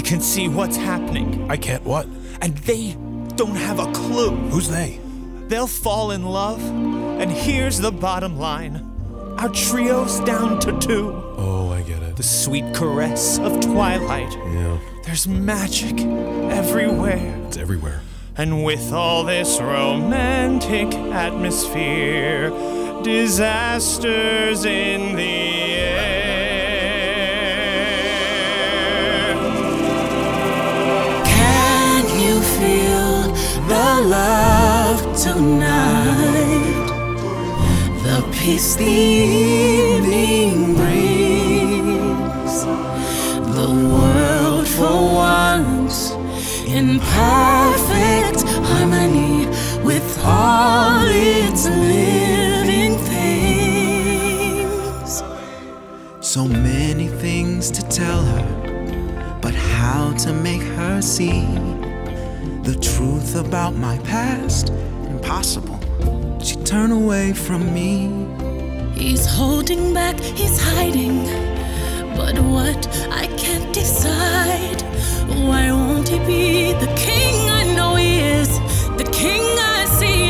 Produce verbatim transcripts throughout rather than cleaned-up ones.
can see what's happening. I can't what? And they don't have a clue. Who's they? They'll fall in love, and here's the bottom line. Our trio's down to two. Oh, I get it. The sweet caress of twilight. Yeah. There's magic everywhere. It's everywhere. And with all this romantic atmosphere, disasters in the air. Can you feel the love tonight? The peace the evening brings. The world for once in perfect harmony with all its living things. So many things to tell her, but how to make her see the truth about my past? Impossible. She'd turn away from me. He's holding back, he's hiding, but what I can't decide. Why won't he be the king I know he is, the king I see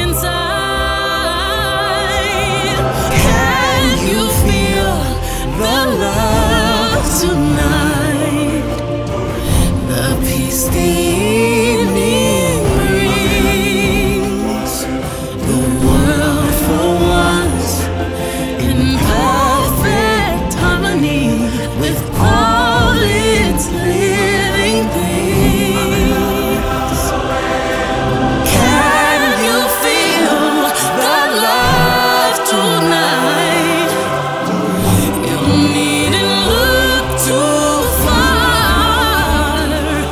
inside? Can you feel the love tonight? The peace the evening brings. The world for once in perfect harmony with all its living things. Can you feel the love tonight? You needn't look too far.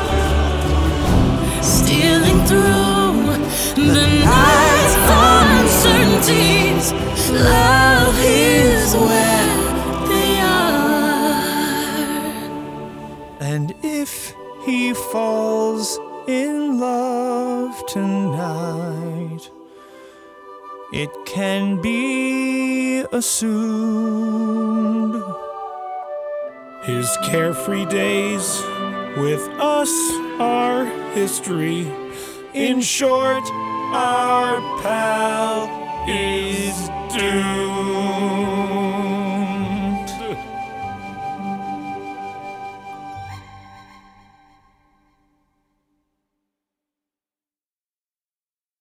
Stealing through the night's uncertainties, love is where they are. And if he falls in love tonight, it can be assumed His carefree days with us are history. In short, our pal is doomed.